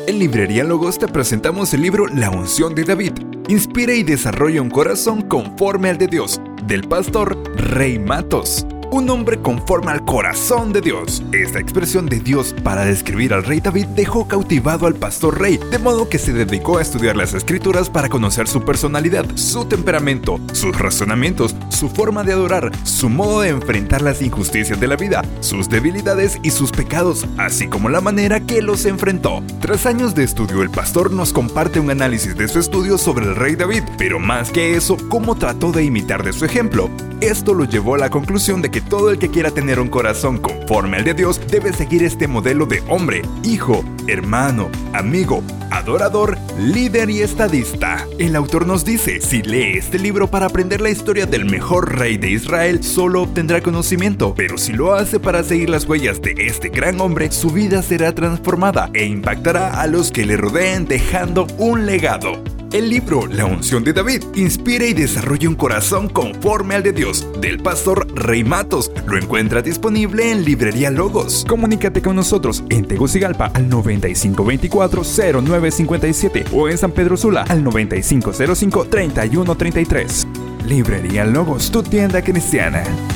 En Librería Logos te presentamos el libro La unción de David. Inspira y desarrolla un corazón conforme al de Dios, del pastor Rey Matos. Un hombre conforme al corazón de Dios. Esta expresión de Dios para describir al rey David dejó cautivado al pastor Rey, de modo que se dedicó a estudiar las escrituras para conocer su personalidad, su temperamento, sus razonamientos, su forma de adorar, su modo de enfrentar las injusticias de la vida, sus debilidades y sus pecados, así como la manera que los enfrentó. Tras años de estudio, el pastor nos comparte un análisis de su estudio sobre el rey David, pero más que eso, cómo trató de imitar de su ejemplo. Esto lo llevó a la conclusión de que todo el que quiera tener un corazón conforme al de Dios debe seguir este modelo de hombre, hijo, hermano, amigo, adorador, líder y estadista. El autor nos dice, si lee este libro para aprender la historia del mejor rey de Israel, solo obtendrá conocimiento, pero si lo hace para seguir las huellas de este gran hombre, su vida será transformada e impactará a los que le rodeen dejando un legado. El libro La unción de David inspira y desarrolla un corazón conforme al de Dios, del pastor Rey Matos. Lo encuentra disponible en Librería Logos. Comunícate con nosotros en Tegucigalpa al 9524-0957 o en San Pedro Sula al 9505-3133. Librería Logos, tu tienda cristiana.